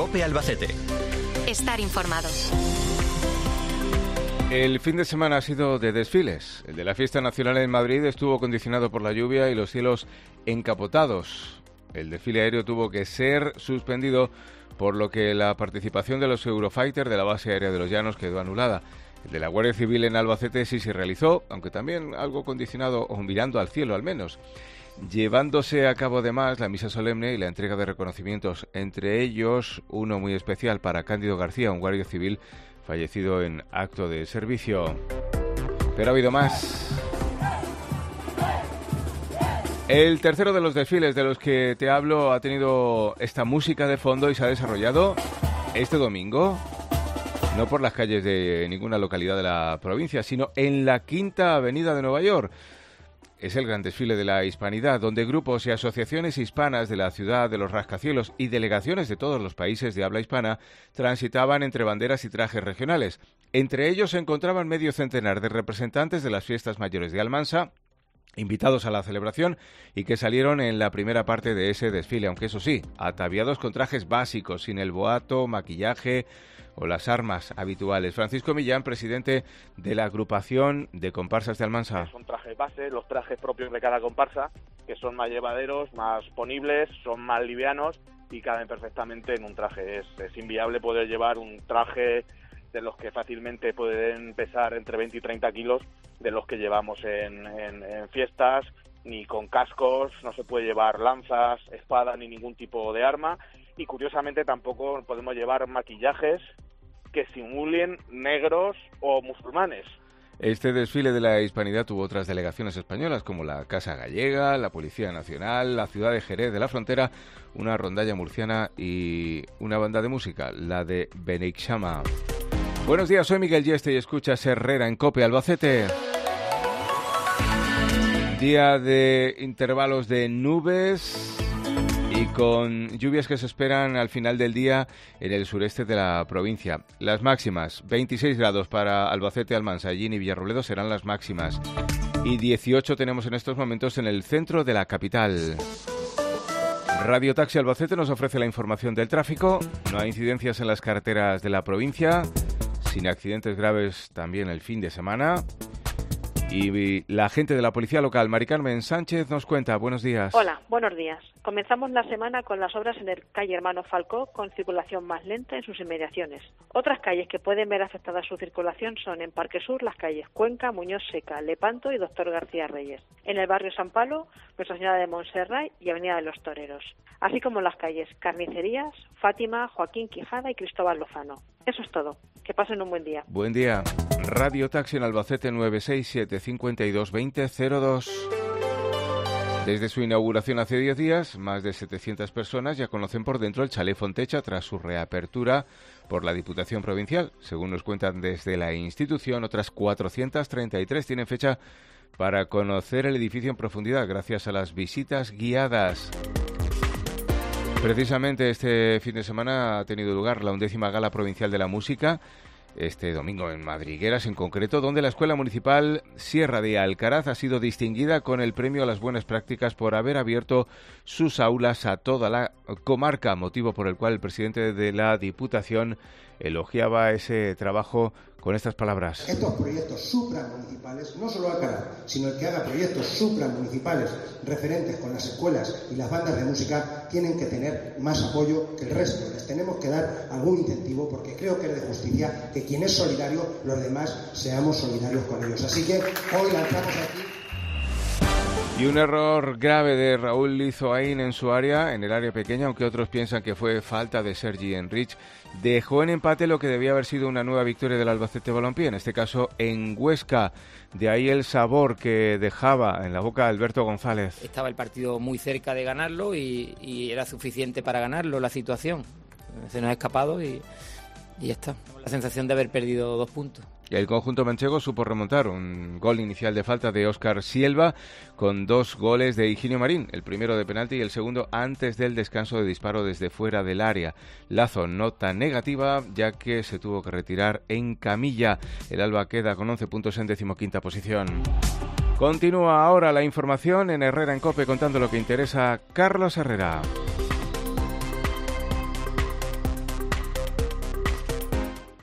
COPE Albacete. Estar informados. El fin de semana ha sido de desfiles. El de la Fiesta Nacional en Madrid estuvo condicionado por la lluvia y los cielos encapotados. El desfile aéreo tuvo que ser suspendido, por lo que la participación de los Eurofighter de la base aérea de Los Llanos quedó anulada. El de la Guardia Civil en Albacete sí se realizó, aunque también algo condicionado, o mirando al cielo al menos, llevándose a cabo además la misa solemne y la entrega de reconocimientos, entre ellos uno muy especial para Cándido García, un guardia civil fallecido en acto de servicio. Pero ha habido más. El tercero de los desfiles de los que te hablo ha tenido esta música de fondo y se ha desarrollado este domingo, no por las calles de ninguna localidad de la provincia, sino en la Quinta Avenida de Nueva York. Es el gran desfile de la hispanidad, donde grupos y asociaciones hispanas de la ciudad, de los rascacielos y delegaciones de todos los países de habla hispana transitaban entre banderas y trajes regionales. Entre ellos se encontraban medio centenar de representantes de las fiestas mayores de Almansa, invitados a la celebración y que salieron en la primera parte de ese desfile, aunque eso sí, ataviados con trajes básicos, sin el boato, maquillaje o las armas habituales. Francisco Millán, presidente de la agrupación de comparsas de Almansa. Son trajes base, los trajes propios de cada comparsa, que son más llevaderos, más ponibles, son más livianos y caben perfectamente en un traje. Es inviable poder llevar un traje de los que fácilmente pueden pesar entre 20 y 30 kilos, de los que llevamos en fiestas, ni con cascos, no se puede llevar lanzas, espadas ni ningún tipo de arma, y curiosamente tampoco podemos llevar maquillajes que simulen negros o musulmanes. Este desfile de la hispanidad tuvo otras delegaciones españolas como la Casa Gallega, la Policía Nacional, la ciudad de Jerez de la Frontera, una rondalla murciana y una banda de música, la de Beneixama. Buenos días, soy Miguel Yeste y escuchas Herrera en COPE Albacete. Día de intervalos de nubes y con lluvias que se esperan al final del día en el sureste de la provincia. Las máximas, 26 grados para Albacete, Almansa, Allín y Villarrobledo serán las máximas. Y 18 tenemos en estos momentos en el centro de la capital. Radio Taxi Albacete nos ofrece la información del tráfico. No hay incidencias en las carreteras de la provincia, sin accidentes graves también el fin de semana. Y la agente de la Policía Local, Mari Carmen Sánchez, nos cuenta. Buenos días. Hola, buenos días. Comenzamos la semana con las obras en el calle Hermano Falcó, con circulación más lenta en sus inmediaciones. Otras calles que pueden ver afectada su circulación son en Parque Sur, las calles Cuenca, Muñoz Seca, Lepanto y Doctor García Reyes. En el barrio San Pablo, Nuestra Señora de Montserrat y Avenida de los Toreros. Así como en las calles Carnicerías, Fátima, Joaquín Quijada y Cristóbal Lozano. Eso es todo. Que pasen un buen día. Buen día. Radio Taxi en Albacete 967 52 20 02. Desde su inauguración hace 10 días, más de 700 personas ya conocen por dentro el Chalet Fontecha tras su reapertura por la Diputación Provincial. Según nos cuentan desde la institución, otras 433 tienen fecha para conocer el edificio en profundidad gracias a las visitas guiadas. Precisamente este fin de semana ha tenido lugar la 11ª Gala Provincial de la Música, este domingo en Madrigueras en concreto, donde la Escuela Municipal Sierra de Alcaraz ha sido distinguida con el premio a las buenas prácticas por haber abierto sus aulas a toda la comarca, motivo por el cual el presidente de la Diputación elogiaba ese trabajo con estas palabras. Estos proyectos supramunicipales, no solo Alcaraz, sino el que haga proyectos supramunicipales referentes con las escuelas y las bandas de música, tienen que tener más apoyo que el resto. Les tenemos que dar algún incentivo, porque creo que es de justicia que quien es solidario, los demás seamos solidarios con ellos. Así que hoy lanzamos aquí. Y un error grave de Raúl Lizoaín en su área, en el área pequeña, aunque otros piensan que fue falta de Sergi Enrich, dejó en empate lo que debía haber sido una nueva victoria del Albacete Balompié, en este caso en Huesca. De ahí el sabor que dejaba en la boca Alberto González. Estaba el partido muy cerca de ganarlo y era suficiente para ganarlo la situación. Se nos ha escapado y ya está. La sensación de haber perdido 2 puntos. El conjunto manchego supo remontar un gol inicial de falta de Óscar Silva con 2 goles de Higinio Marín, el primero de penalti y el segundo antes del descanso de disparo desde fuera del área. Lazo nota negativa ya que se tuvo que retirar en camilla. El Alba queda con 11 puntos en 15ª posición. Continúa ahora la información en Herrera en COPE contando lo que interesa Carlos Herrera.